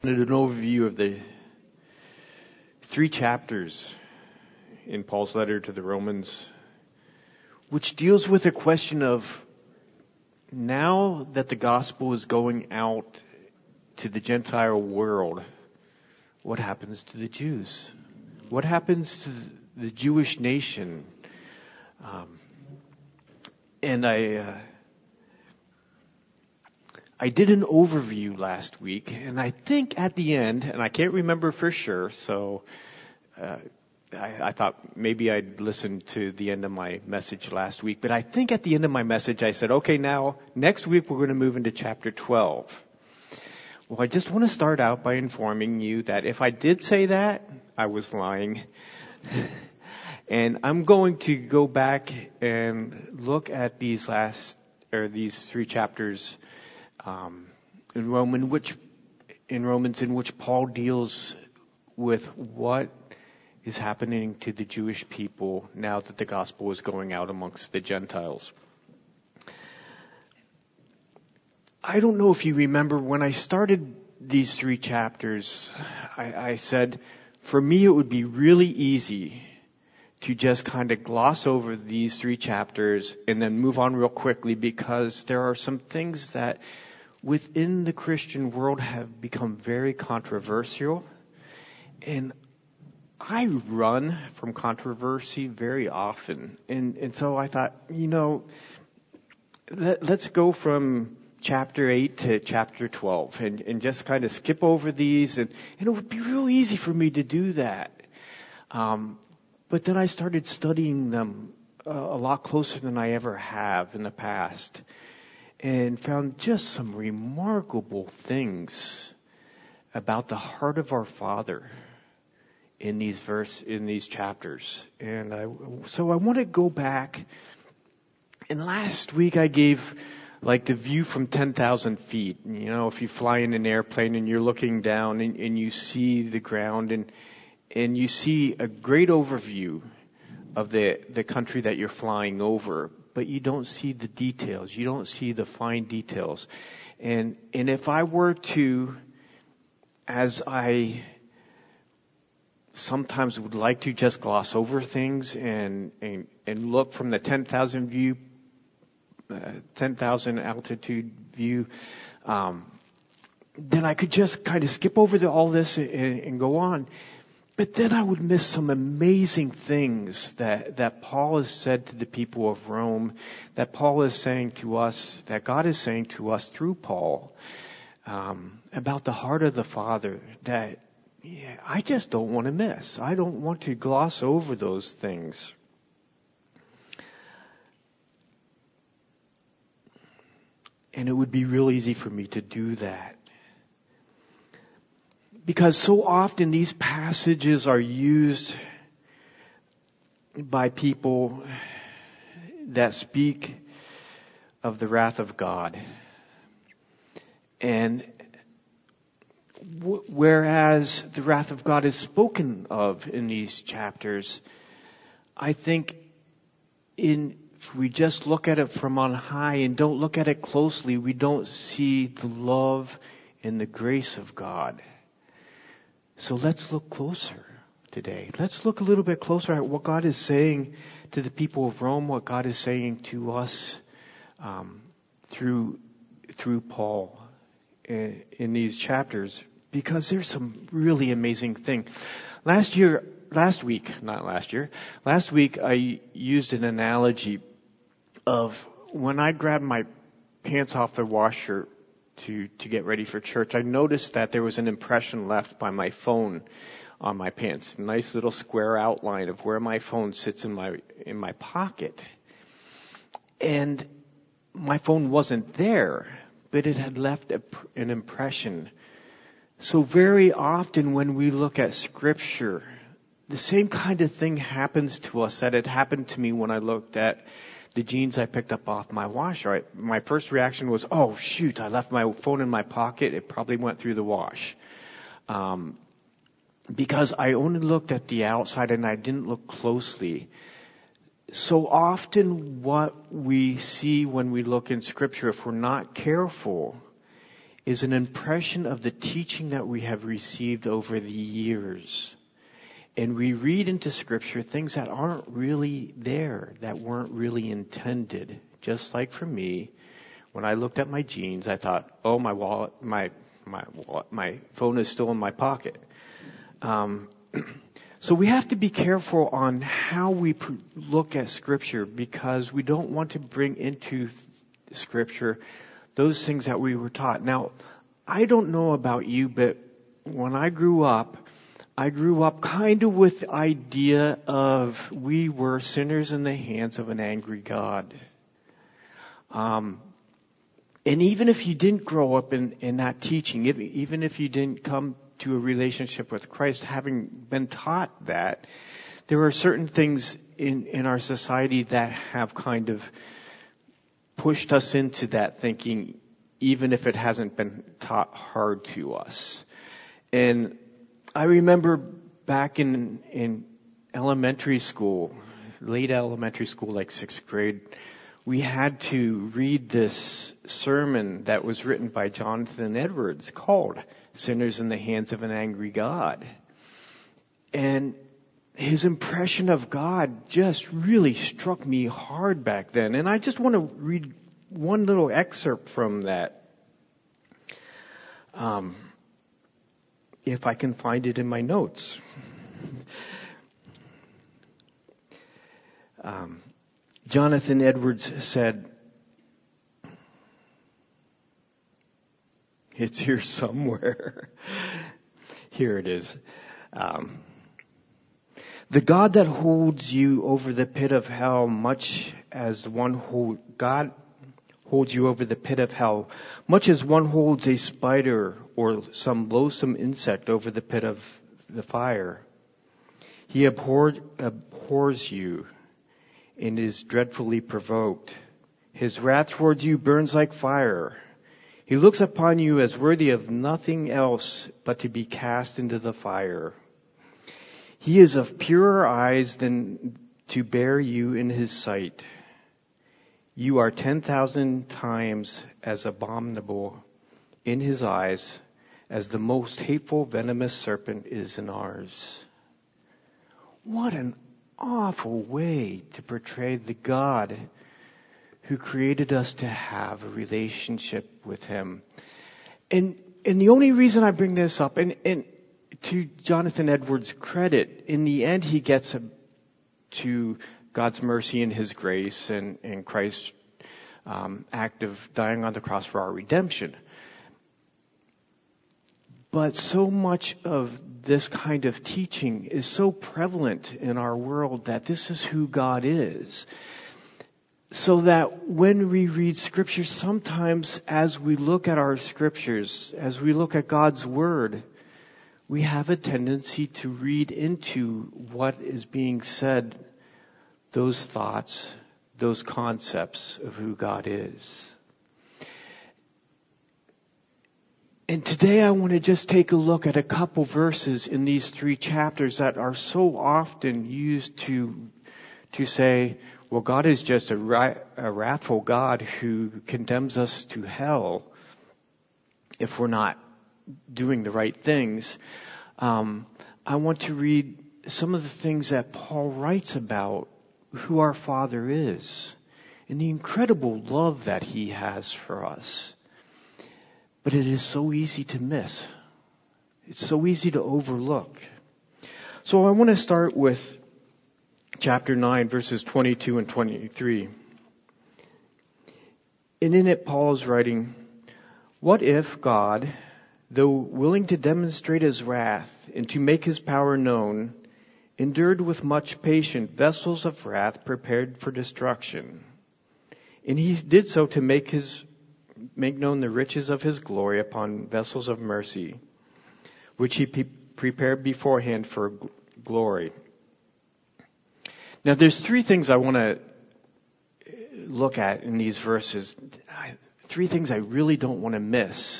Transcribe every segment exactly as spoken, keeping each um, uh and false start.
An overview of the three chapters in Paul's letter to the Romans, which deals with the question of now that the gospel is going out to the Gentile world, what happens to the Jews? What happens to the Jewish nation? Um, and I... Uh, I did an overview last week, and I think at the end, and I can't remember for sure, so uh, I, I thought maybe I'd listen to the end of my message last week, but I think at the end of my message I said, okay, now, next week we're going to move into chapter twelve. Well, I just want to start out by informing you that if I did say that, I was lying. And I'm going to go back and look at these last, or these three chapters Um, in Roman, which in Romans, in which Paul deals with what is happening to the Jewish people now that the gospel is going out amongst the Gentiles. I don't know if you remember when I started these three chapters, I, I said, for me it would be really easy to just kind of gloss over these three chapters and then move on real quickly, because there are some things that within the Christian world have become very controversial. And I run from controversy very often. And, and so I thought, you know, let, let's go from chapter eight to chapter twelve and, and just kind of skip over these. And, and it would be real easy for me to do that. Um, but then I started studying them a, a lot closer than I ever have in the past, and found just some remarkable things about the heart of our Father in these verse in these chapters. And I, so I want to go back. And last week I gave like the view from ten thousand feet. You know, if you fly in an airplane and you're looking down and, and you see the ground and and you see a great overview of the the country that you're flying over, but you don't see the details. You don't see the fine details. And and if I were to, as I sometimes would like to, just gloss over things and and, and look from the ten thousand view, uh, ten thousand altitude view, um, then I could just kind of skip over the, all this and, and go on. But then I would miss some amazing things that, that Paul has said to the people of Rome, that Paul is saying to us, that God is saying to us through Paul, um, about the heart of the Father, that yeah, I just don't want to miss. I don't want to gloss over those things. And it would be real easy for me to do that. Because so often these passages are used by people that speak of the wrath of God. And w- whereas the wrath of God is spoken of in these chapters, I think in if we just look at it from on high and don't look at it closely, we don't see the love and the grace of God. So let's look closer today. Let's look a little bit closer at what God is saying to the people of Rome, what God is saying to us um, through through Paul in, in these chapters, because there's some really amazing thing. Last year, last week, not last year, last week I used an analogy of when I grabbed my pants off the washer to, to get ready for church, I noticed that there was an impression left by my phone on my pants. A nice little square outline of where my phone sits in my, in my pocket. And my phone wasn't there, but it had left a, an impression. So very often when we look at Scripture, the same kind of thing happens to us that had happened to me when I looked at the jeans I picked up off my washer. I, my first reaction was, oh shoot, I left my phone in my pocket. It probably went through the wash. Um, because I only looked at the outside and I didn't look closely. So often what we see when we look in Scripture, if we're not careful, is an impression of the teaching that we have received over the years. And we read into Scripture things that aren't really there, that weren't really intended. Just like for me, when I looked at my jeans, I thought, oh, my wallet, my my wallet, my phone is still in my pocket. Um, so we have to be careful on how we pr- look at Scripture, because we don't want to bring into Scripture those things that we were taught. Now, I don't know about you, but when I grew up, I grew up kind of with the idea of we were sinners in the hands of an angry God. Um, and even if you didn't grow up in, in that teaching, if, even if you didn't come to a relationship with Christ, having been taught that, there are certain things in, in our society that have kind of pushed us into that thinking, even if it hasn't been taught hard to us. And I remember back in, in elementary school, late elementary school, like sixth grade, we had to read this sermon that was written by Jonathan Edwards called Sinners in the Hands of an Angry God. And his impression of God just really struck me hard back then. And I just want to read one little excerpt from that. Um, if I can find it in my notes. Um, Jonathan Edwards said, it's here somewhere. Here it is. Um, the God that holds you over the pit of hell, much as one hold, God holds you over the pit of hell, much as one holds a spider or some loathsome insect over the pit of the fire. He abhorred, abhors you and is dreadfully provoked. His wrath towards you burns like fire. He looks upon you as worthy of nothing else but to be cast into the fire. He is of purer eyes than to bear you in his sight. You are ten thousand times as abominable in his eyes as the most hateful venomous serpent is in ours. What an awful way to portray the God who created us to have a relationship with him. And and the only reason I bring this up, and, and to Jonathan Edwards' credit, in the end he gets a, to God's mercy and his grace and, and Christ's um, act of dying on the cross for our redemption. But so much of this kind of teaching is so prevalent in our world that this is who God is. So that when we read Scripture, sometimes as we look at our Scriptures, as we look at God's Word, we have a tendency to read into what is being said, those thoughts, those concepts of who God is. And today I want to just take a look at a couple verses in these three chapters that are so often used to to say, well, God is just a, ra- a wrathful God who condemns us to hell if we're not doing the right things. Um, I want to read some of the things that Paul writes about who our Father is and the incredible love that he has for us. But it is so easy to miss. It's so easy to overlook. So I want to start with chapter nine, verses twenty-two and twenty-three. And in it, Paul is writing, "What if God, though willing to demonstrate his wrath and to make his power known, endured with much patience vessels of wrath prepared for destruction? And he did so to make his make known the riches of his glory upon vessels of mercy, which he pe- prepared beforehand for g- glory." Now there's three things I want to look at in these verses. Three things I really don't want to miss.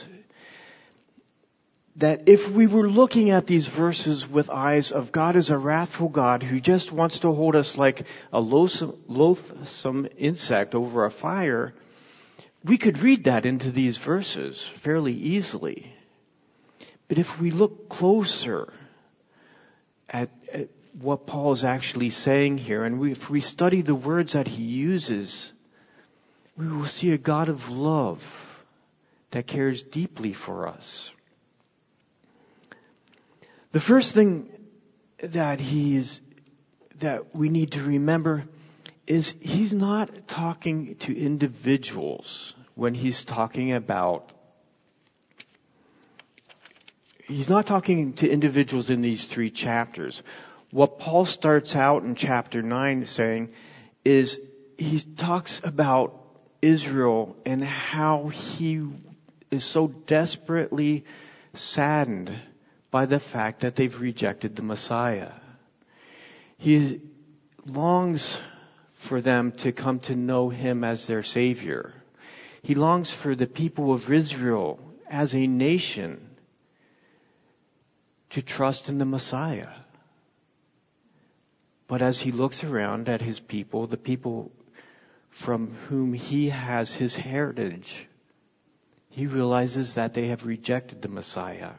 That if we were looking at these verses with eyes of God as a wrathful God who just wants to hold us like a loathsome, loathsome insect over a fire, we could read that into these verses fairly easily. But if we look closer at, at what Paul is actually saying here, and we, if we study the words that he uses, we will see a God of love that cares deeply for us. The first thing that he is, that we need to remember is he's not talking to individuals when he's talking about, he's not talking to individuals in these three chapters. What Paul starts out in chapter nine saying is he talks about Israel and how he is so desperately saddened by the fact that they've rejected the Messiah. He longs for them to come to know him as their Savior. He longs for the people of Israel as a nation to trust in the Messiah. But as he looks around at his people, the people from whom he has his heritage, he realizes that they have rejected the Messiah.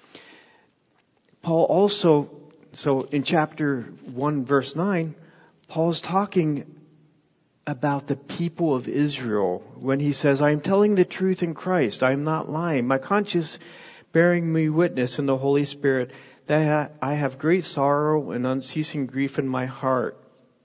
Paul also, so in chapter one, verse nine, Paul's talking about the people of Israel when he says, I am telling the truth in Christ. I am not lying. My conscience bearing me witness in the Holy Spirit that I have great sorrow and unceasing grief in my heart.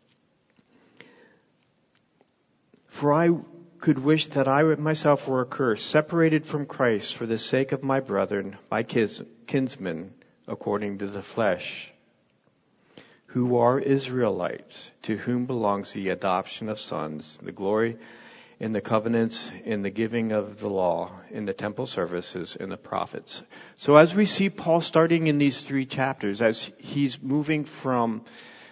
For I could wish that I myself were accursed, separated from Christ for the sake of my brethren, my kinsmen, according to the flesh, who are Israelites, to whom belongs the adoption of sons, the glory in the covenants, in the giving of the law, in the temple services, in the prophets. So as we see Paul starting in these three chapters, as he's moving from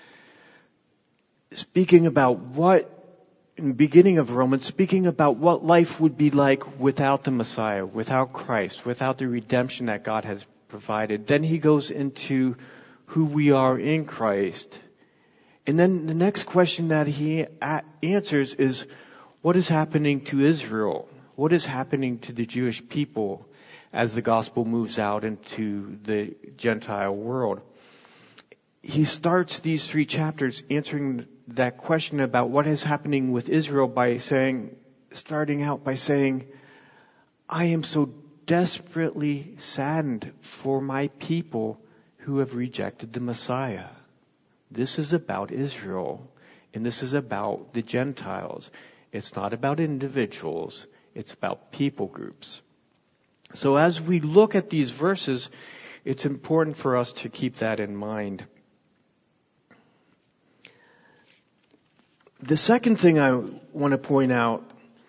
speaking about what, in the beginning of Romans, speaking about what life would be like without the Messiah, without Christ, without the redemption that God has provided. Then he goes into who we are in Christ. And then the next question that he a- answers is, what is happening to Israel? What is happening to the Jewish people as the gospel moves out into the Gentile world? He starts these three chapters answering that question about what is happening with Israel by saying, starting out by saying, I am so desperately saddened for my people who have rejected the Messiah. This is about Israel, and this is about the Gentiles. It's not about individuals, it's about people groups. So as we look at these verses, it's important for us to keep that in mind. The second thing I want to point out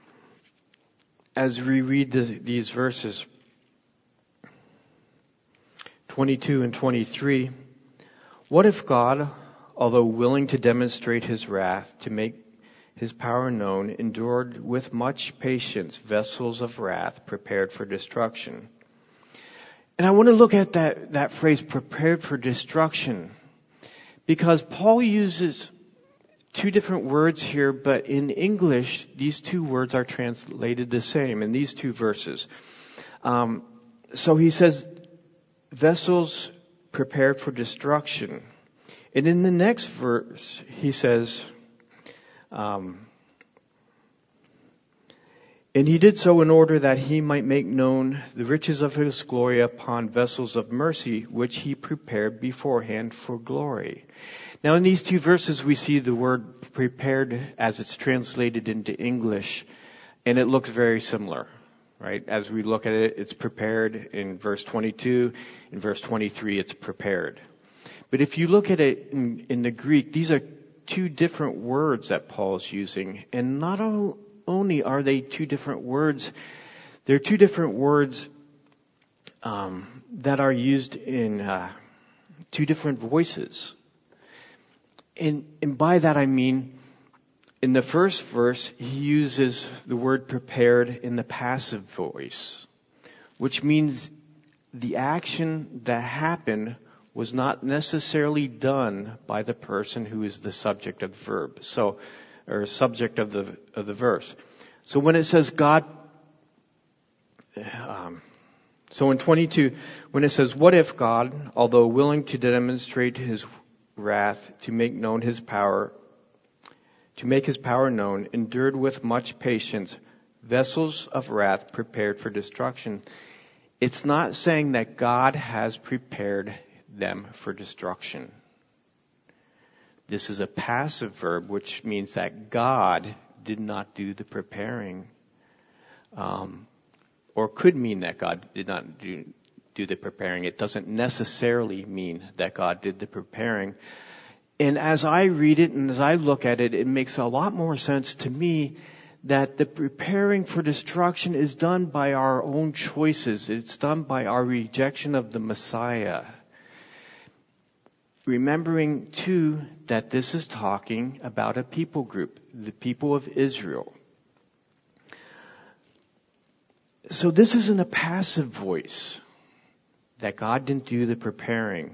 as we read the, these verses, twenty-two and twenty-three, what if God, although willing to demonstrate his wrath, to make his power known, endured with much patience vessels of wrath prepared for destruction? And I want to look at that, that phrase, prepared for destruction, because Paul uses two different words here, but in English, these two words are translated the same in these two verses. Um, so he says, vessels prepared for destruction. And in the next verse, he says, um, and he did so in order that he might make known the riches of his glory upon vessels of mercy, which he prepared beforehand for glory. Now in these two verses, we see the word prepared as it's translated into English, and it looks very similar, right? As we look at it, it's prepared in verse twenty-two. In verse twenty-three, it's prepared. But if you look at it in, in the Greek, these are two different words that Paul's using. And not only are they two different words, they're two different words um, that are used in uh, two different voices. And, and by that I mean, in the first verse, he uses the word prepared in the passive voice, which means the action that happened was not necessarily done by the person who is the subject of the verb, so, or subject of the, of the verse. So when it says God, um, so in twenty-two, when it says, what if God, although willing to demonstrate his wrath, to make known his power, to make his power known, endured with much patience vessels of wrath prepared for destruction. It's not saying that God has prepared them for destruction. This is a passive verb, which means that God did not do the preparing. Um, or could mean that God did not do, do the preparing. It doesn't necessarily mean that God did the preparing. And as I read it and as I look at it, it makes a lot more sense to me that the preparing for destruction is done by our own choices. It's done by our rejection of the Messiah. Remembering, too, that this is talking about a people group, the people of Israel. So this isn't a passive voice, that God didn't do the preparing.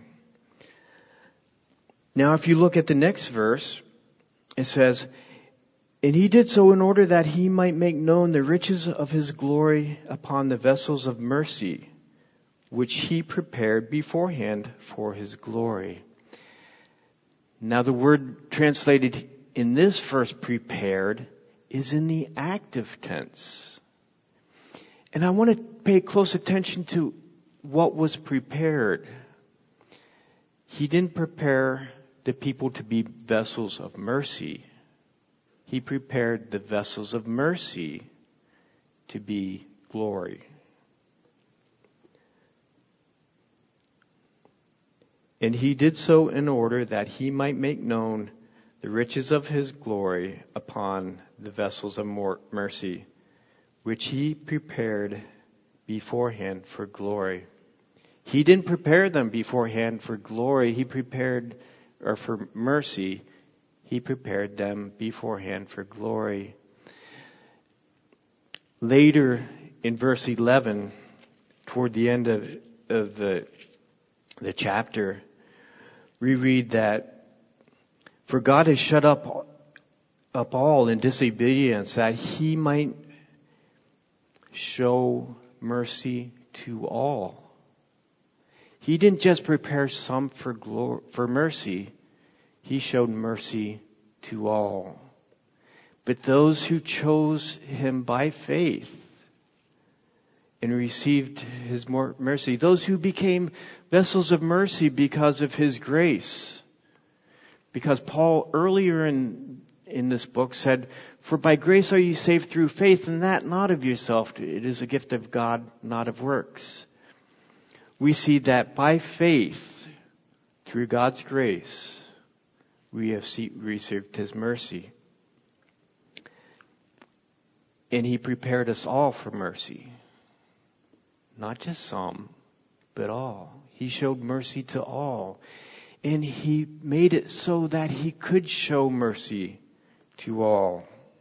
Now, if you look at the next verse, it says, and he did so in order that he might make known the riches of his glory upon the vessels of mercy, which he prepared beforehand for his glory. Now the word translated in this verse, prepared, is in the active tense. And I want to pay close attention to what was prepared. He didn't prepare the people to be vessels of mercy. He prepared the vessels of mercy to be glory. And he did so in order that he might make known the riches of his glory upon the vessels of mercy, which he prepared beforehand for glory. He didn't prepare them beforehand for glory. He prepared, or for mercy, he prepared them beforehand for glory. Later in verse eleven, toward the end of, of the, the chapter, we read that, for God has shut up, up all in disobedience, that he might show mercy to all. He didn't just prepare some for glory, for mercy. He showed mercy to all. But those who chose him by faith and received his mercy, those who became vessels of mercy because of his grace. Because Paul earlier in, in this book said, for by grace are you saved through faith, and that not of yourself. It is a gift of God, not of works. We see that by faith, through God's grace, we have received his mercy. And he prepared us all for mercy. Not just some, but all. He showed mercy to all. And he made it so that he could show mercy to all.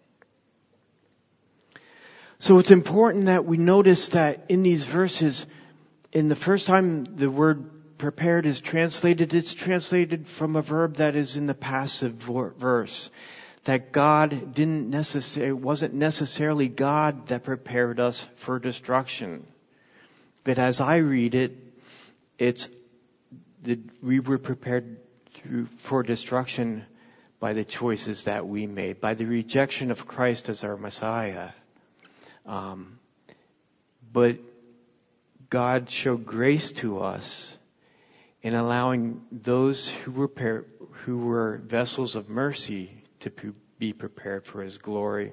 So it's important that we notice that in these verses, in the first time the word prepared is translated, it's translated from a verb that is in the passive verse. That God didn't necessarily, it wasn't necessarily God that prepared us for destruction. But as I read it, it's that we were prepared to, for destruction by the choices that we made, by the rejection of Christ as our Messiah. Um, but God showed grace to us in allowing those who were par- who were vessels of mercy to pre- be prepared for his glory.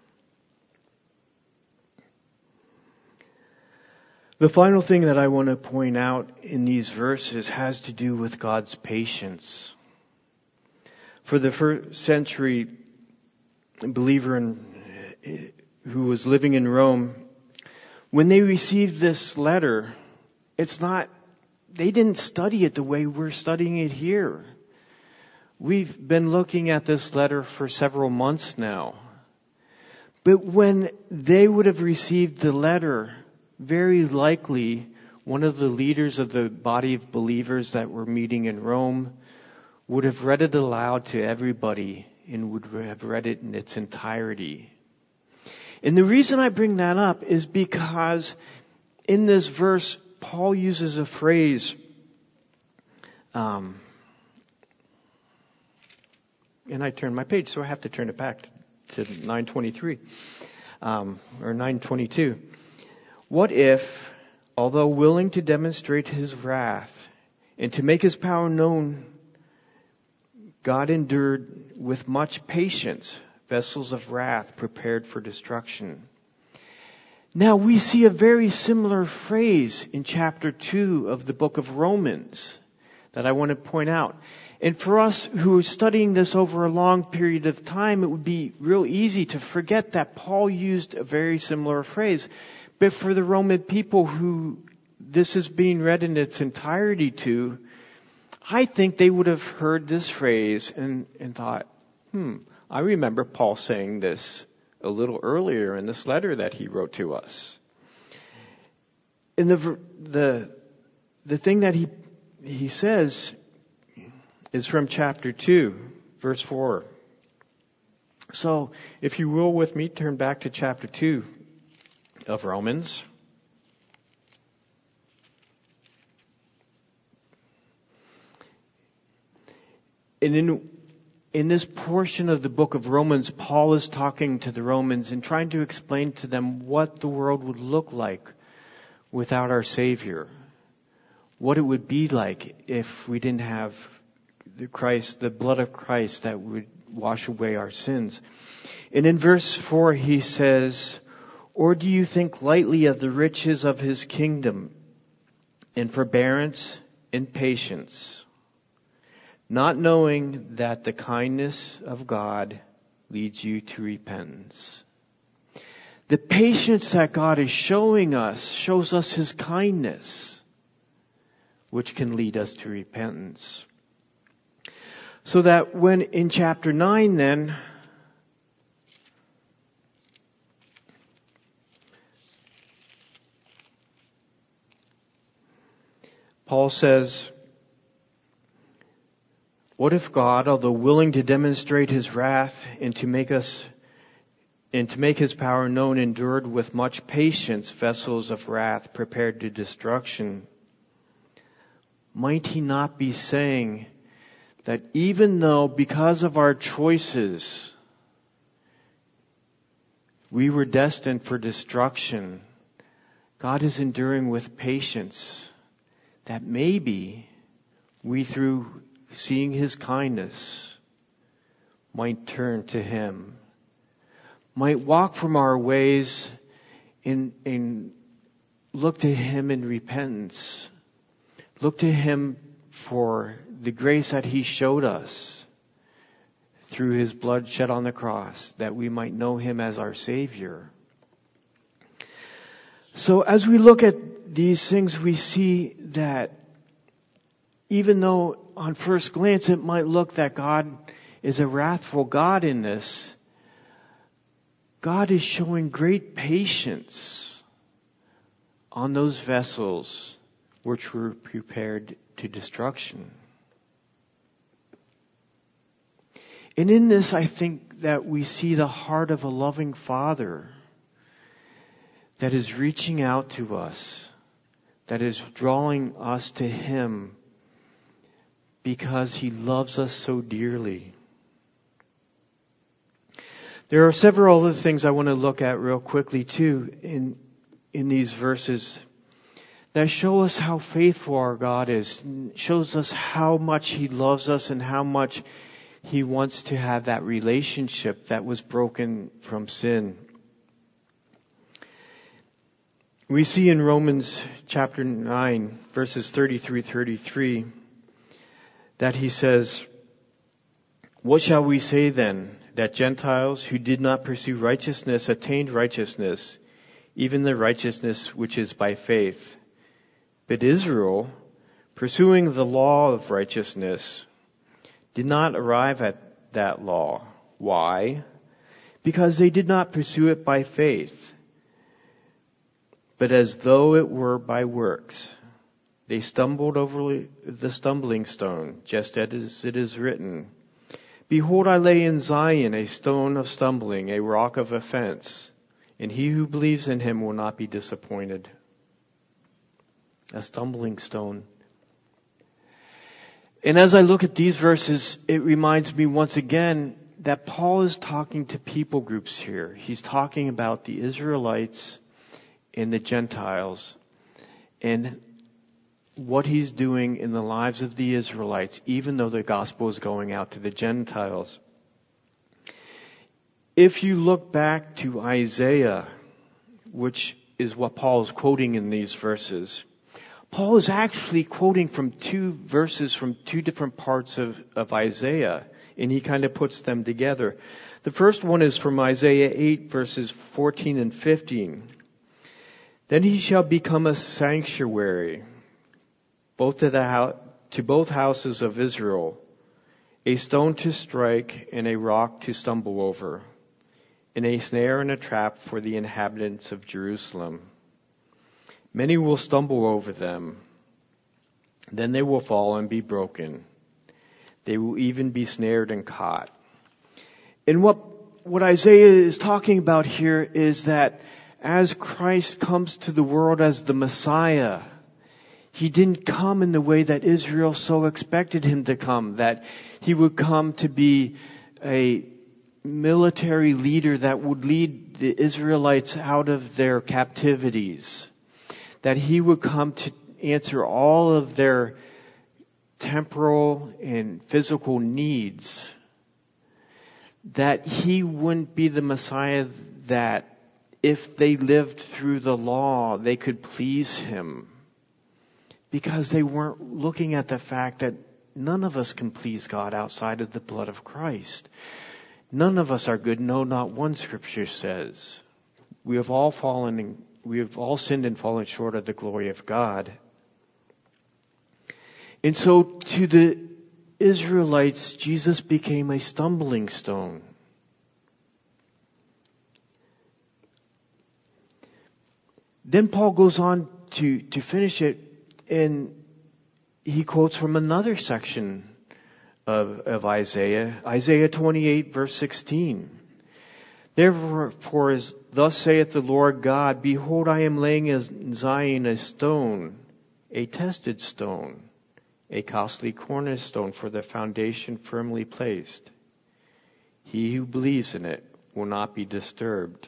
The final thing that I want to point out in these verses has to do with God's patience. For the first century believer in, who was living in Rome, when they received this letter, it's not, they didn't study it the way we're studying it here. We've been looking at this letter for several months now. But when they would have received the letter, very likely one of the leaders of the body of believers that were meeting in Rome would have read it aloud to everybody and would have read it in its entirety. And the reason I bring that up is because in this verse, Paul uses a phrase, um, and I turned my page, so I have to turn it back to nine twenty-three, um, or nine twenty-two. What if, although willing to demonstrate his wrath and to make his power known, God endured with much patience vessels of wrath prepared for destruction? Now we see a very similar phrase in chapter two of the book of Romans that I want to point out. And for us who are studying this over a long period of time, it would be real easy to forget that Paul used a very similar phrase. But for the Roman people who this is being read in its entirety to, I think they would have heard this phrase and, and thought, hmm, I remember Paul saying this a little earlier in this letter that he wrote to us. And the the the thing that he he says is from chapter two, verse four. So, if you will with me, turn back to chapter two of Romans. And in In this portion of the book of Romans, Paul is talking to the Romans and trying to explain to them what the world would look like without our Savior. What it would be like if we didn't have the Christ, the blood of Christ that would wash away our sins. And in verse four he says, "Or do you think lightly of the riches of his kingdom and forbearance and patience, not knowing that the kindness of God leads you to repentance?" The patience that God is showing us shows us his kindness, which can lead us to repentance. So that when in chapter nine then, Paul says, what if God, although willing to demonstrate his wrath and to make us and to make his power known, endured with much patience vessels of wrath prepared to destruction? Might he not be saying that even though because of our choices we were destined for destruction, God is enduring with patience, that maybe we, through seeing his kindness, might turn to him, might walk from our ways and, and look to him in repentance, look to him for the grace that he showed us through his blood shed on the cross, that we might know him as our Savior. So as we look at these things, we see that even though on first glance it might look that God is a wrathful God in this, God is showing great patience on those vessels which were prepared to destruction. And in this, I think that we see the heart of a loving Father that is reaching out to us, that is drawing us to him because he loves us so dearly. There are several other things I want to look at real quickly too in in these verses that show us how faithful our God is, shows us how much he loves us and how much he wants to have that relationship that was broken from sin. We see in Romans chapter nine, verses thirty-three thirty-three, that he says, "What shall we say then? That Gentiles who did not pursue righteousness attained righteousness, even the righteousness which is by faith. But Israel, pursuing the law of righteousness, did not arrive at that law. Why? Because they did not pursue it by faith, but as though it were by works. They stumbled over the stumbling stone, just as it is written, 'Behold, I lay in Zion a stone of stumbling, a rock of offense, and he who believes in him will not be disappointed. A stumbling stone. And as I look at these verses, it reminds me once again that Paul is talking to people groups here. He's talking about the Israelites and the Gentiles, and what he's doing in the lives of the Israelites, even though the gospel is going out to the Gentiles. If you look back to Isaiah, which is what Paul is quoting in these verses, Paul is actually quoting from two verses from two different parts of, of Isaiah, and he kind of puts them together. The first one is from Isaiah eight, verses fourteen and fifteen. Then he shall become a sanctuary, both to the house, to both houses of Israel, a stone to strike and a rock to stumble over, and a snare and a trap for the inhabitants of Jerusalem. Many will stumble over them. Then they will fall and be broken. They will even be snared and caught. And what, what Isaiah is talking about here is that as Christ comes to the world as the Messiah, he didn't come in the way that Israel so expected him to come, that he would come to be a military leader that would lead the Israelites out of their captivities, that he would come to answer all of their temporal and physical needs, that he wouldn't be the Messiah that if they lived through the law, they could please him, because they weren't looking at the fact that none of us can please God outside of the blood of Christ. None of us are good. No, not one, Scripture says. We have all fallen in We have all sinned and fallen short of the glory of God. And so to the Israelites, Jesus became a stumbling stone. Then Paul goes on to, to finish it, and he quotes from another section of, of Isaiah, Isaiah twenty-eight, verse sixteen. Therefore, as thus saith the Lord God, behold, I am laying in Zion a stone, a tested stone, a costly cornerstone for the foundation firmly placed. He who believes in it will not be disturbed.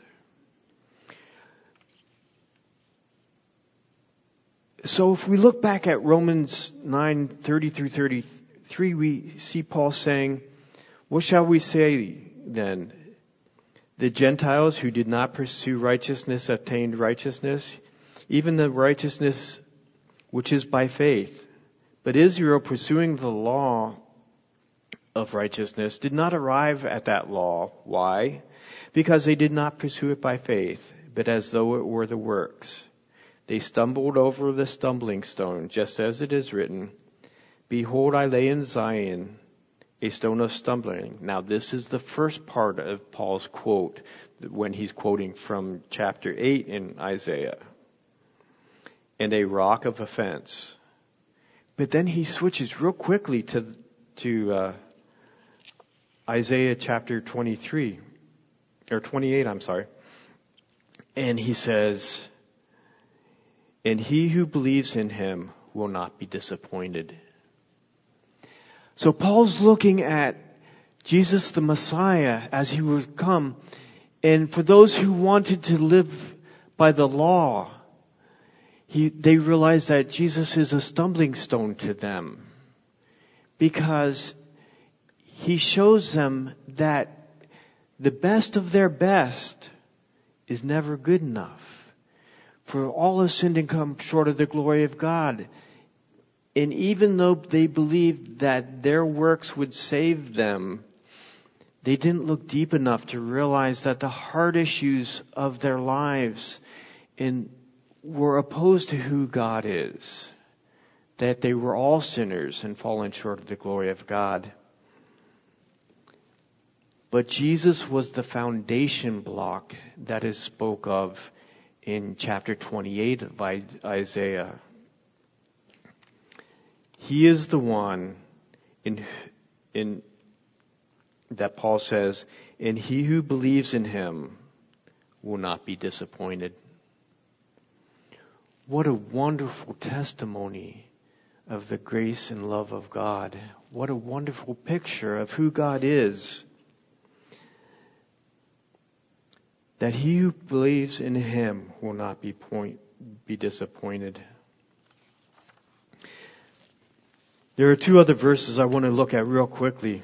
So if we look back at Romans nine, thirty through thirty-three, we see Paul saying, what shall we say then? The Gentiles who did not pursue righteousness obtained righteousness, even the righteousness which is by faith. But Israel, pursuing the law of righteousness, did not arrive at that law. Why? Because they did not pursue it by faith, but as though it were the works. They stumbled over the stumbling stone, just as it is written, behold, I lay in Zion a stone of stumbling. Now this is the first part of Paul's quote when he's quoting from chapter eight in Isaiah. And a rock of offense. But then he switches real quickly to, to, uh, Isaiah chapter twenty-three, or twenty-eight, I'm sorry. And he says, and he who believes in him will not be disappointed. So Paul's looking at Jesus the Messiah as he would come. And for those who wanted to live by the law, he, they realized that Jesus is a stumbling stone to them, because he shows them that the best of their best is never good enough. For all have sinned and come short of the glory of God. And even though they believed that their works would save them, they didn't look deep enough to realize that the hard issues of their lives in, were opposed to who God is. That they were all sinners and fallen short of the glory of God. But Jesus was the foundation block that is spoke of in chapter twenty-eight of Isaiah. He is the one in, in, that Paul says, and he who believes in him will not be disappointed. What a wonderful testimony of the grace and love of God. What a wonderful picture of who God is. That he who believes in him will not be point, be disappointed. There are two other verses I want to look at real quickly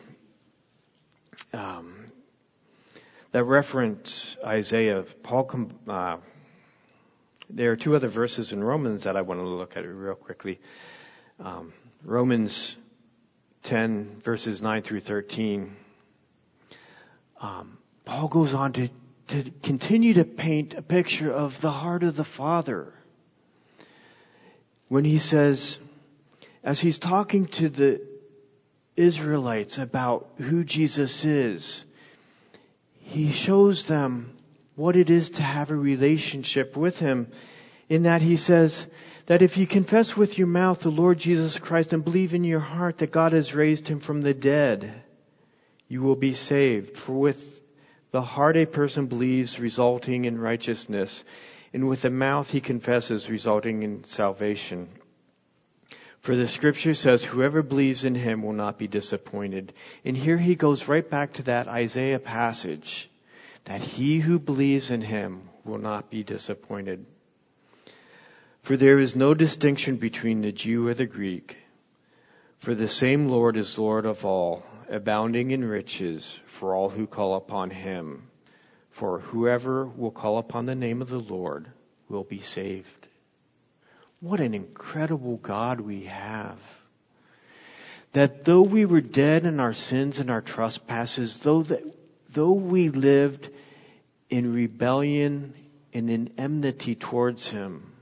um, that reference Isaiah. Paul, uh, there are two other verses in Romans that I want to look at real quickly. Um, Romans ten, verses nine through thirteen. Um, Paul goes on to, to continue to paint a picture of the heart of the Father. When he says, as he's talking to the Israelites about who Jesus is, he shows them what it is to have a relationship with him, in that he says that if you confess with your mouth the Lord Jesus Christ and believe in your heart that God has raised him from the dead, you will be saved. For with the heart a person believes, resulting in righteousness, and with the mouth he confesses, resulting in salvation. For the scripture says, whoever believes in him will not be disappointed. And here he goes right back to that Isaiah passage, that he who believes in him will not be disappointed. For there is no distinction between the Jew or the Greek, for the same Lord is Lord of all, abounding in riches for all who call upon him. For whoever will call upon the name of the Lord will be saved. What an incredible God we have. That though we were dead in our sins and our trespasses, though that, though we lived in rebellion and in enmity towards him,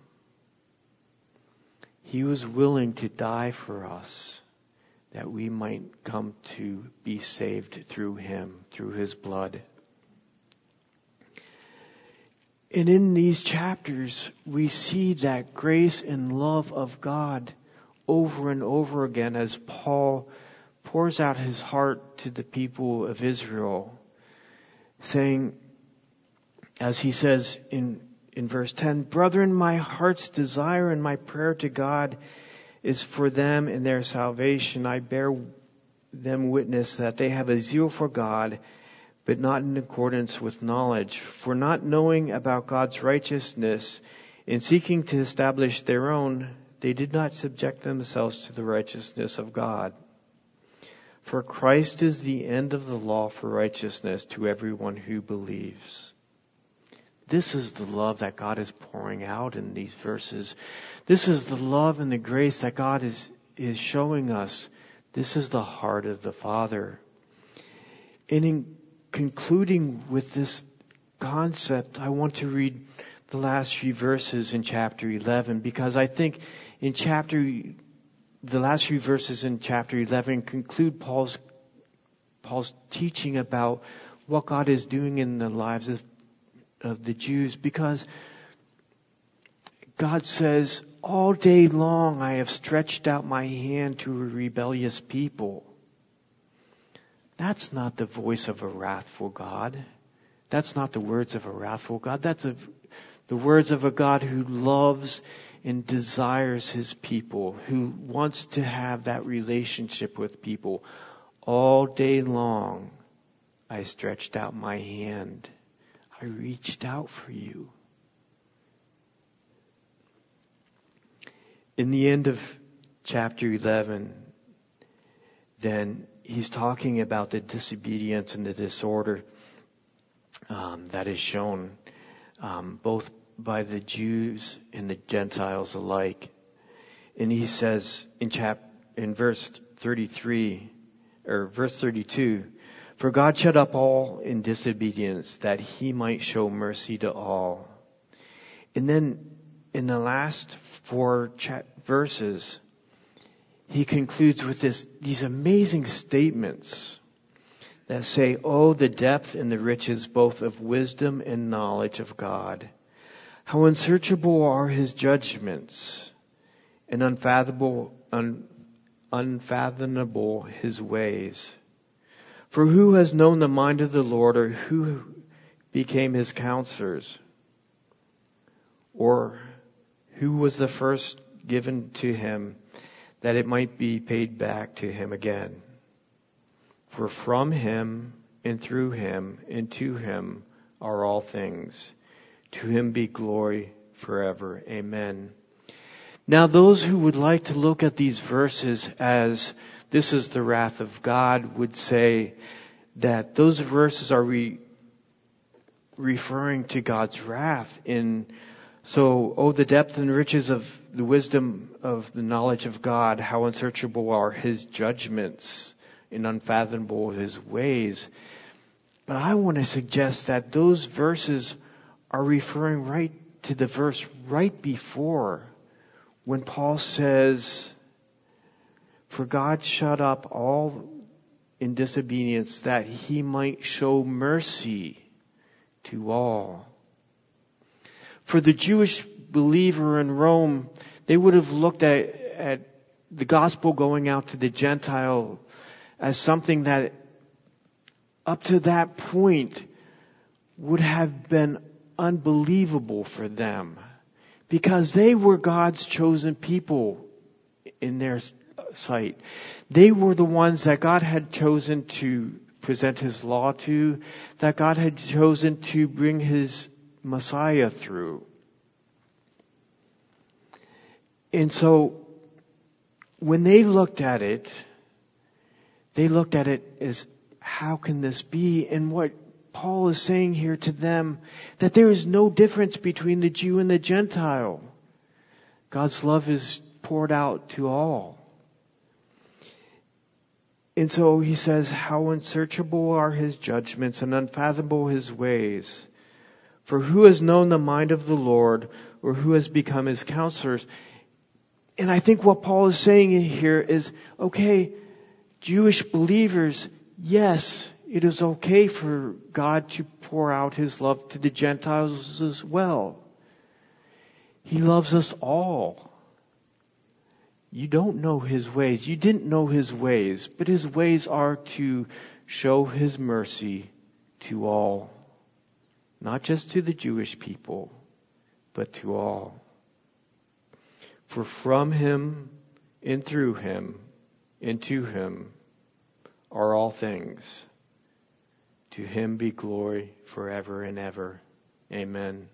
he was willing to die for us, that we might come to be saved through him, through his blood. And in these chapters, we see that grace and love of God over and over again as Paul pours out his heart to the people of Israel, saying, as he says in, in verse ten, brethren, my heart's desire and my prayer to God is for them in their salvation. I bear them witness that they have a zeal for God, but not in accordance with knowledge. For not knowing about God's righteousness, in seeking to establish their own, they did not subject themselves to the righteousness of God. For Christ is the end of the law for righteousness to everyone who believes. This is the love that God is pouring out in these verses. This is the love and the grace that God is, is showing us. This is the heart of the Father. And in concluding with this concept, I want to read the last few verses in chapter eleven, because I think in chapter, the last few verses in chapter eleven conclude Paul's, Paul's teaching about what God is doing in the lives of, of the Jews, because God says, all day long I have stretched out my hand to a rebellious people. That's not the voice of a wrathful God. That's not the words of a wrathful God. That's a, the words of a God who loves and desires his people, who wants to have that relationship with people. All day long, I stretched out my hand. I reached out for you. In the end of chapter eleven, then he's talking about the disobedience and the disorder um, that is shown um, both by the Jews and the Gentiles alike. And he says in chap in verse thirty-three or verse thirty-two, for God shut up all in disobedience, that he might show mercy to all. And then in the last four cha- verses, he concludes with this, these amazing statements that say, oh, the depth and the riches both of wisdom and knowledge of God. How unsearchable are his judgments and unfathomable, un, unfathomable his ways. For who has known the mind of the Lord, or who became his counselors? Or who was the first given to him that it might be paid back to him again? For from him and through him and to him are all things. To him be glory forever. Amen. Now those who would like to look at these verses as this is the wrath of God would say that those verses are re- referring to God's wrath. In so, oh, the depth and riches of the wisdom of the knowledge of God, how unsearchable are his judgments and unfathomable his ways. But I want to suggest that those verses are referring right to the verse right before, when Paul says, for God shut up all in disobedience that he might show mercy to all. For the Jewish believer in Rome, they would have looked at, at the gospel going out to the Gentile as something that up to that point would have been unbelievable for them, because they were God's chosen people in their sight. They were the ones that God had chosen to present his law to, that God had chosen to bring his Messiah through. And so when they looked at it, they looked at it as, how can this be? And what Paul is saying here to them, that there is no difference between the Jew and the Gentile. God's love is poured out to all. And so he says, how unsearchable are his judgments and unfathomable his ways. For who has known the mind of the Lord, or who has become his counselors? And I think what Paul is saying here is, okay, Jewish believers, yes, it is okay for God to pour out his love to the Gentiles as well. He loves us all. You don't know his ways. You didn't know his ways, but his ways are to show his mercy to all. Not just to the Jewish people, but to all. For from him and through him and to him are all things. To him be glory forever and ever. Amen.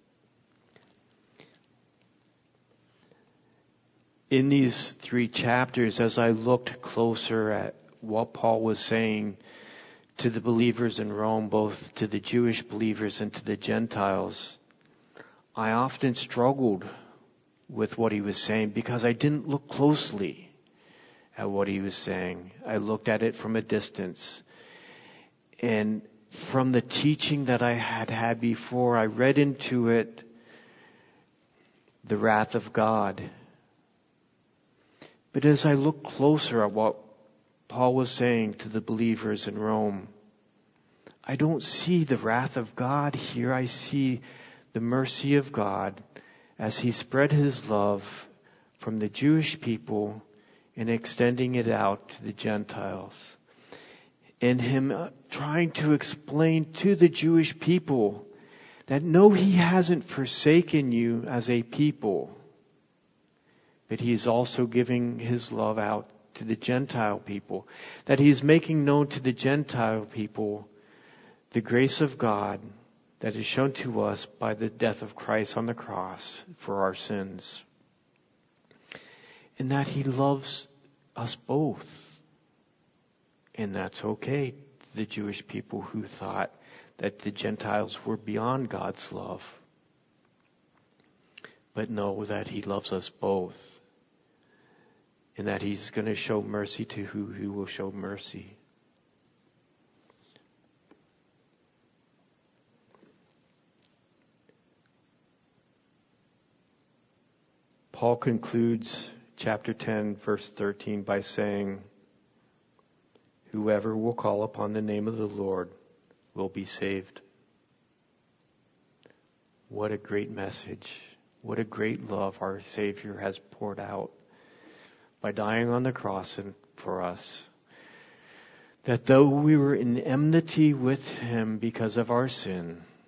In these three chapters, as I looked closer at what Paul was saying to the believers in Rome, both to the Jewish believers and to the Gentiles, I often struggled with what he was saying because I didn't look closely at what he was saying. I looked at it from a distance. And from the teaching that I had had before, I read into it the wrath of God. But as I look closer at what Paul was saying to the believers in Rome, I don't see the wrath of God here. I see the mercy of God as he spread his love from the Jewish people and extending it out to the Gentiles. And him trying to explain to the Jewish people that no, he hasn't forsaken you as a people, but he is also giving his love out to the Gentile people. That he is making known to the Gentile people the grace of God that is shown to us by the death of Christ on the cross for our sins. And that he loves us both. And that's okay to the Jewish people who thought that the Gentiles were beyond God's love. But know that he loves us both. And that he's going to show mercy to who he will show mercy. Paul concludes chapter ten, verse thirteen by saying, whoever will call upon the name of the Lord will be saved. What a great message. What a great love our Savior has poured out by dying on the cross and for us. That though we were in enmity with him because of our sin,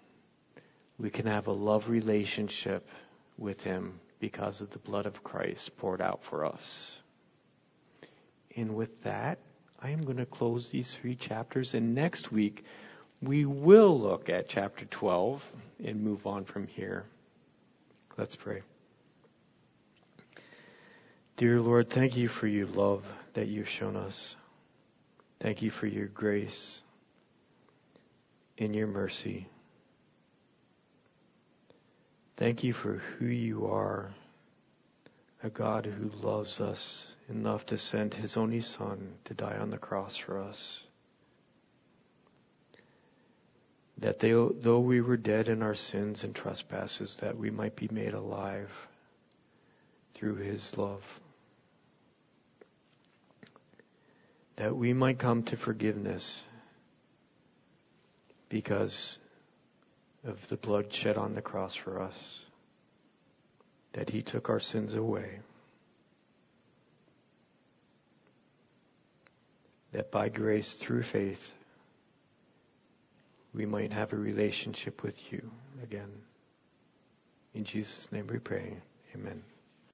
we can have a love relationship with him because of the blood of Christ poured out for us. And with that, I am going to close these three chapters, and next week we will look at chapter twelve and move on from here. Let's pray. Dear Lord, thank you for your love that you've shown us. Thank you for your grace and your mercy. Thank you for who you are, a God who loves us enough to send his only Son to die on the cross for us. That they, though we were dead in our sins and trespasses, that we might be made alive through his love. That we might come to forgiveness because of the blood shed on the cross for us. That he took our sins away. That by grace through faith, we might have a relationship with you again. In Jesus' name we pray. Amen.